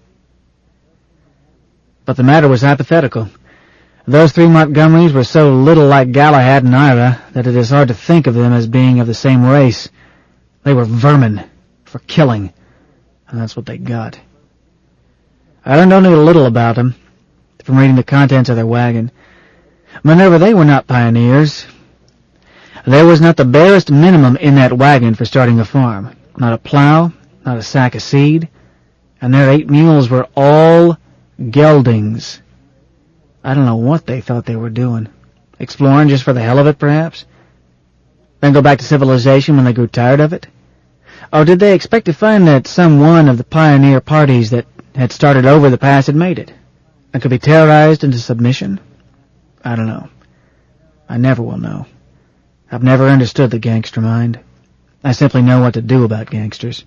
But the matter was hypothetical. Those three Montgomerys were so little like Galahad and Ira that it is hard to think of them as being of the same race. They were vermin for killing, and that's what they got. I learned only a little about them from reading the contents of their wagon. Minerva, they were not pioneers. There was not the barest minimum in that wagon for starting a farm. Not a plow, not a sack of seed, and their eight mules were all geldings. I don't know what they thought they were doing. Exploring just for the hell of it, perhaps? Then go back to civilization when they grew tired of it? Or did they expect to find that some one of the pioneer parties that had started over the past had made it, and could be terrorized into submission? I don't know. I never will know. I've never understood the gangster mind. I simply know what to do about gangsters.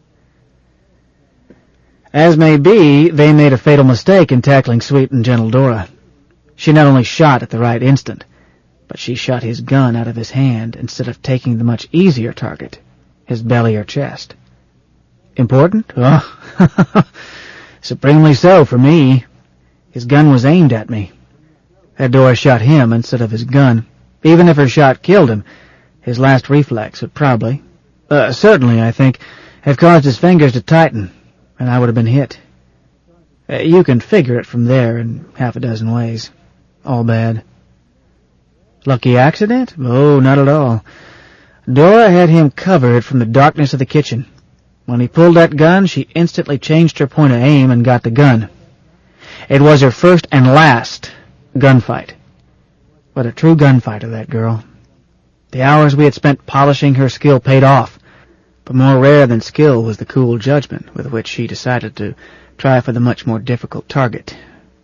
As may be, they made a fatal mistake in tackling sweet and gentle Dora. She not only shot at the right instant, but she shot his gun out of his hand instead of taking the much easier target, his belly or chest. Important? Oh, supremely so for me. His gun was aimed at me. Had Dora shot him instead of his gun, even if her shot killed him, his last reflex would probably, uh, certainly, I think, have caused his fingers to tighten, and I would have been hit. Uh, you can figure it from there in half a dozen ways. All bad. Lucky accident? Oh, not at all. Dora had him covered from the darkness of the kitchen. When he pulled that gun, she instantly changed her point of aim and got the gun. It was her first and last gunfight. But a true gunfighter, that girl. The hours we had spent polishing her skill paid off, but more rare than skill was the cool judgment with which she decided to try for the much more difficult target.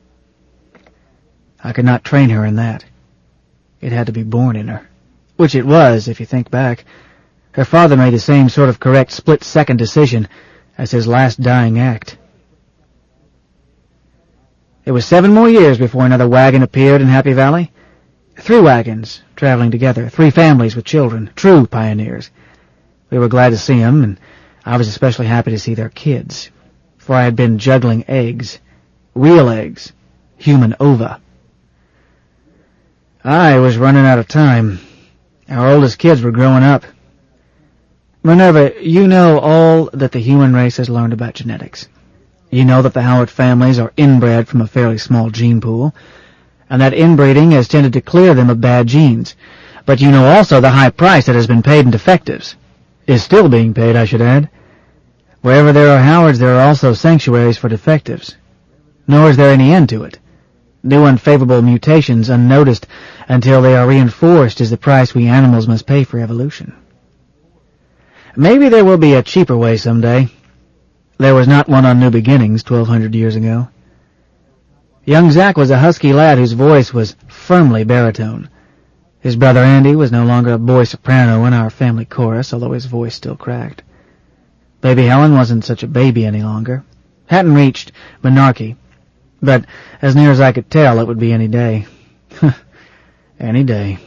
I could not train her in that. It had to be born in her. Which it was, if you think back. Her father made the same sort of correct split-second decision as his last dying act. It was seven more years before another wagon appeared in Happy Valley. Three wagons, traveling together, three families with children, true pioneers. We were glad to see them, and I was especially happy to see their kids, for I had been juggling eggs, real eggs, human ova. I was running out of time. Our oldest kids were growing up. Minerva, you know all that the human race has learned about genetics. You know that the Howard families are inbred from a fairly small gene pool, and that inbreeding has tended to clear them of bad genes. But you know also the high price that has been paid in defectives. Is still being paid, I should add. Wherever there are Howards, there are also sanctuaries for defectives. Nor is there any end to it. New unfavorable mutations unnoticed until they are reinforced is the price we animals must pay for evolution. Maybe there will be a cheaper way someday. There was not one on New Beginnings twelve hundred years ago. Young Zack was a husky lad whose voice was firmly baritone. His brother Andy was no longer a boy soprano in our family chorus, although his voice still cracked. Baby Helen wasn't such a baby any longer. Hadn't reached menarche, but as near as I could tell, it would be any day. Any day.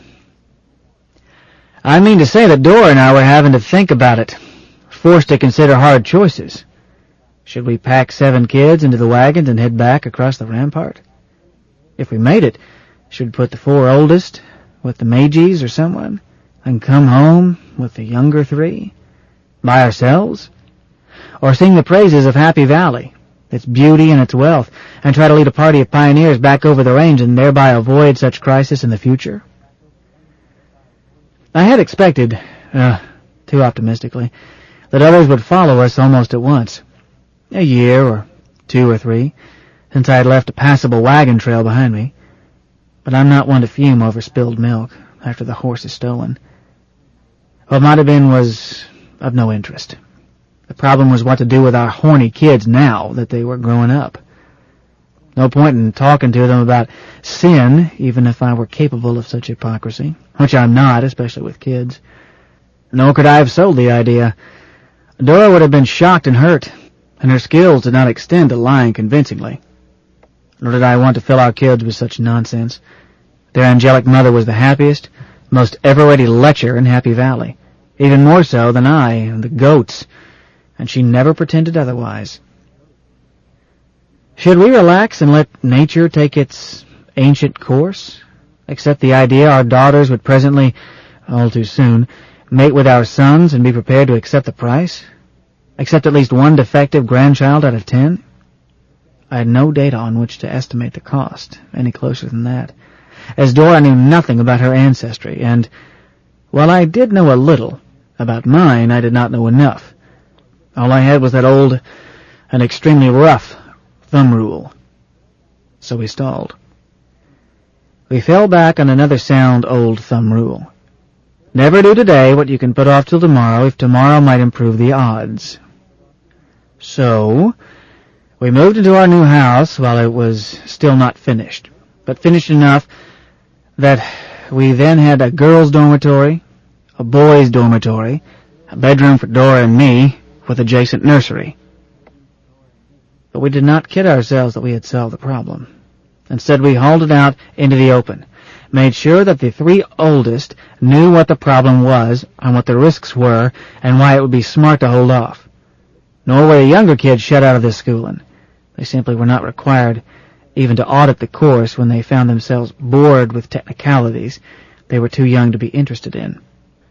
I mean to say that Dora and I were having to think about it, forced to consider hard choices. Should we pack seven kids into the wagons and head back across the rampart? If we made it, should we put the four oldest with the Magies or someone, and come home with the younger three? By ourselves? Or sing the praises of Happy Valley, its beauty and its wealth, and try to lead a party of pioneers back over the range and thereby avoid such crisis in the future? I had expected, uh, too optimistically, that others would follow us almost at once. A year or two or three, since I had left a passable wagon trail behind me. But I'm not one to fume over spilled milk after the horse is stolen. What might have been was of no interest. The problem was what to do with our horny kids now that they were growing up. No point in talking to them about sin, even if I were capable of such hypocrisy, which I'm not, especially with kids. Nor could I have sold the idea. Dora would have been shocked and hurt, and her skills did not extend to lying convincingly. Nor did I want to fill our kids with such nonsense. Their angelic mother was the happiest, most ever-ready lecher in Happy Valley, even more so than I and the goats, and she never pretended otherwise. Should we relax and let nature take its ancient course? Accept the idea our daughters would presently, all too soon, mate with our sons and be prepared to accept the price? Accept at least one defective grandchild out of ten? I had no data on which to estimate the cost, any closer than that, as Dora knew nothing about her ancestry, and, while I did know a little about mine, I did not know enough. All I had was that old and extremely rough thumb rule. So we stalled. We fell back on another sound old thumb rule. Never do today what you can put off till tomorrow if tomorrow might improve the odds. So, we moved into our new house while it was still not finished, but finished enough that we then had a girls' dormitory, a boys' dormitory, a bedroom for Dora and me, with adjacent nursery. But we did not kid ourselves that we had solved the problem. Instead, we hauled it out into the open, made sure that the three oldest knew what the problem was and what the risks were and why it would be smart to hold off. Nor were the younger kids shut out of this schooling. They simply were not required even to audit the course when they found themselves bored with technicalities they were too young to be interested in.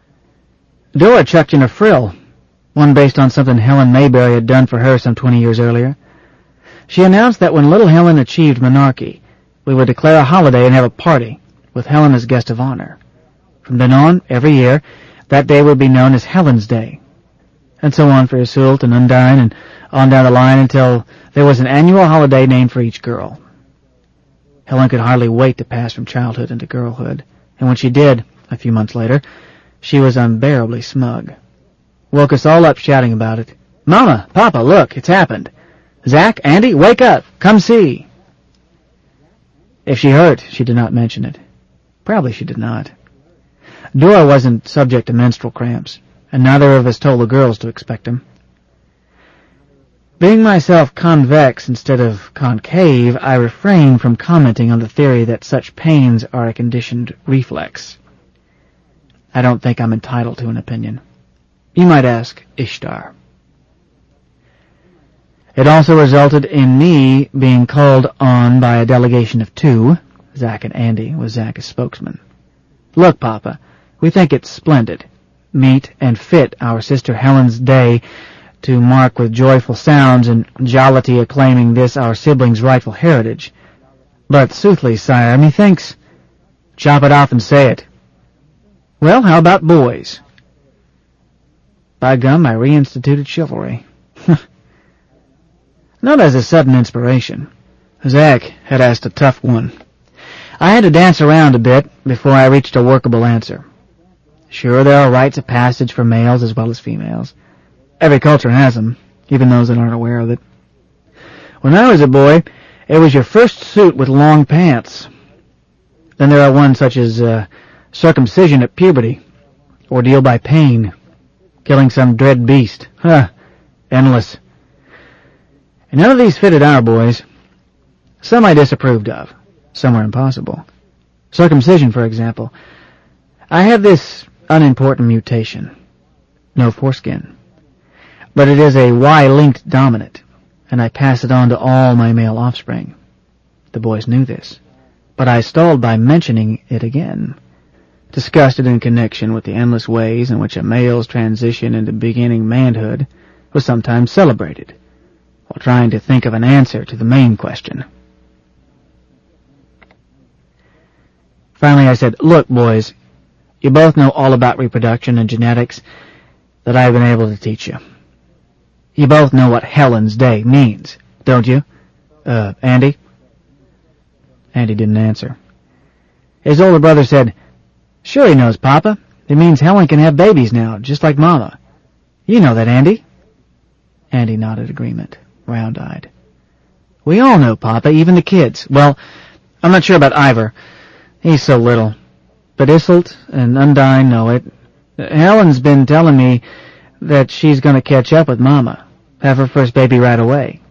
Dora chucked in a frill, one based on something Helen Mayberry had done for her some twenty years earlier. She announced that when little Helen achieved menarche, we would declare a holiday and have a party, with Helen as guest of honor. From then on, every year, that day would be known as Helen's Day, and so on for Iseult and Undine, and on down the line until there was an annual holiday named for each girl. Helen could hardly wait to pass from childhood into girlhood, and when she did, a few months later, she was unbearably smug. Woke us all up shouting about it. "Mama, Papa, look, it's happened. Zack, Andy, wake up, come see." If she hurt, she did not mention it. Probably she did not. Dora wasn't subject to menstrual cramps, and neither of us told the girls to expect them. Being myself convex instead of concave, I refrain from commenting on the theory that such pains are a conditioned reflex. I don't think I'm entitled to an opinion. You might ask Ishtar. It also resulted in me being called on by a delegation of two, Zack and Andy, with Zack as spokesman. "Look, Papa, we think it's splendid, meet and fit our sister Helen's Day to mark with joyful sounds and jollity acclaiming this our siblings' rightful heritage. But soothly, sire, methinks—" "Chop it off and say it." "Well, how about boys?" By gum, I reinstituted chivalry. Not as a sudden inspiration. Zack had asked a tough one. I had to dance around a bit before I reached a workable answer. Sure, there are rites of passage for males as well as females. Every culture has them, even those that aren't aware of it. When I was a boy, it was your first suit with long pants. Then there are ones such as uh, circumcision at puberty, ordeal by pain, killing some dread beast. Huh, endless. And none of these fitted our boys. Some I disapproved of. Some were impossible. Circumcision, for example. I have this unimportant mutation. No foreskin. But it is a Y-linked dominant, and I pass it on to all my male offspring. The boys knew this, but I stalled by mentioning it again, discussed it in connection with the endless ways in which a male's transition into beginning manhood was sometimes celebrated, while trying to think of an answer to the main question. Finally I said, "Look, boys, you both know all about reproduction and genetics that I've been able to teach you. You both know what Helen's Day means, don't you? Uh, Andy?" Andy didn't answer. His older brother said, "Sure he knows, Papa. It means Helen can have babies now, just like Mama. You know that, Andy?" Andy nodded agreement, round-eyed. "We all know, Papa, even the kids. Well, I'm not sure about Ivor. He's so little. But Iseult and Undine know it. Helen's been telling me that she's going to catch up with Mama, have her first baby right away."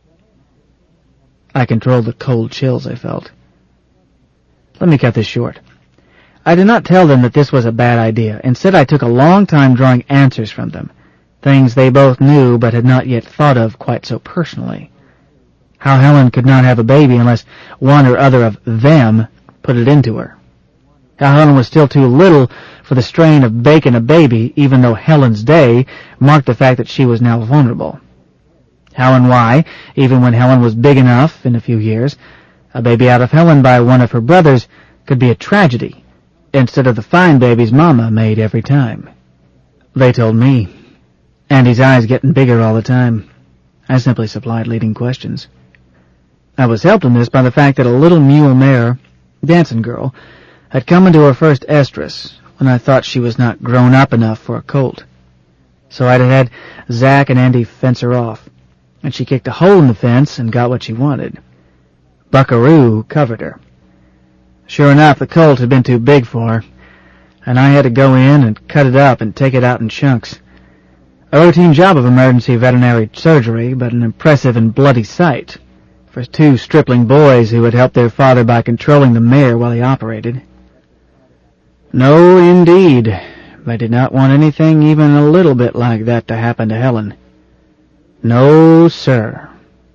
I controlled the cold chills I felt. Let me cut this short. I did not tell them that this was a bad idea. Instead, I took a long time drawing answers from them, things they both knew but had not yet thought of quite so personally. How Helen could not have a baby unless one or other of them put it into her. How Helen was still too little for the strain of baking a baby, even though Helen's Day marked the fact that she was now vulnerable. How and why, even when Helen was big enough in a few years, a baby out of Helen by one of her brothers could be a tragedy, instead of the fine babies Mama made every time. They told me. Andy's eyes getting bigger all the time. I simply supplied leading questions. I was helped in this by the fact that a little mule mare, dancing girl, had come into her first estrus when I thought she was not grown up enough for a colt. So I'd had Zack and Andy fence her off, and she kicked a hole in the fence and got what she wanted. Buckaroo covered her. Sure enough, the colt had been too big for her, and I had to go in and cut it up and take it out in chunks. A routine job of emergency veterinary surgery, but an impressive and bloody sight for two stripling boys who had helped their father by controlling the mare while he operated. No, indeed. I did not want anything even a little bit like that to happen to Helen. No, sir.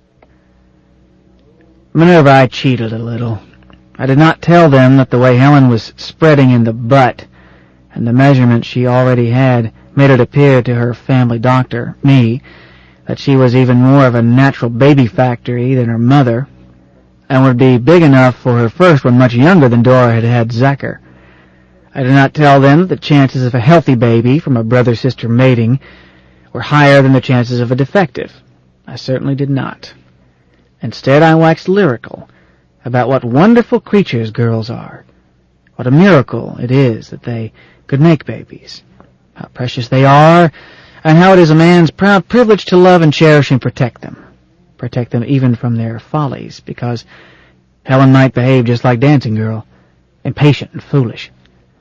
Minerva, I cheated a little. I did not tell them that the way Helen was spreading in the butt and the measurement she already had made it appear to her family doctor, me, that she was even more of a natural baby factory than her mother, and would be big enough for her first one much younger than Dora had had Zacher. I did not tell them that the chances of a healthy baby from a brother-sister mating were higher than the chances of a defective. I certainly did not. Instead, I waxed lyrical about what wonderful creatures girls are, what a miracle it is that they could make babies, how precious they are, and how it is a man's proud privilege to love and cherish and protect them, protect them even from their follies, because Helen might behave just like Dancing Girl, impatient and foolish.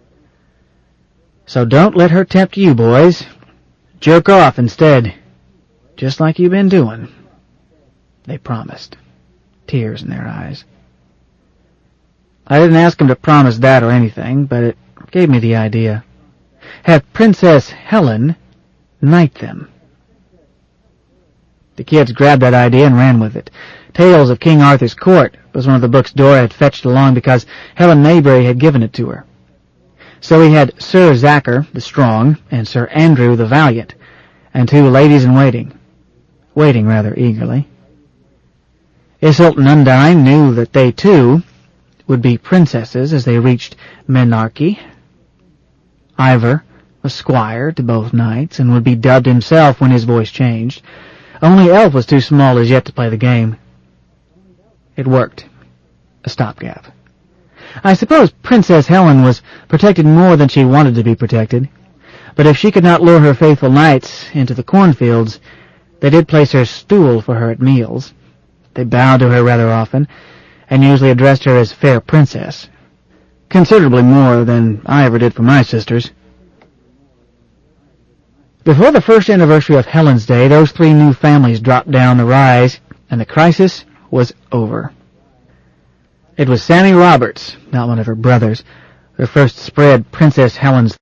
So don't let her tempt you, boys. Jerk off instead, just like you've been doing. They promised, tears in their eyes. I didn't ask them to promise that or anything, but it gave me the idea. Have Princess Helen knight them. The kids grabbed that idea and ran with it. Tales of King Arthur's Court was one of the books Dora had fetched along because Helen Maybury had given it to her. So we had Sir Zacher the Strong and Sir Andrew the Valiant, and two ladies-in-waiting, waiting rather eagerly. Iseult and Undine knew that they, too, would be princesses as they reached menarche. Ivor was squire to both knights, and would be dubbed himself when his voice changed. Only Elf was too small as yet to play the game. It worked. A stopgap. I suppose Princess Helen was protected more than she wanted to be protected, but if she could not lure her faithful knights into the cornfields, they did place her stool for her at meals. They bowed to her rather often, and usually addressed her as Fair Princess, considerably more than I ever did for my sisters. Before the first anniversary of Helen's Day, those three new families dropped down the rise, and the crisis was over. It was Sammy Roberts, not one of her brothers, who first spread Princess Helen's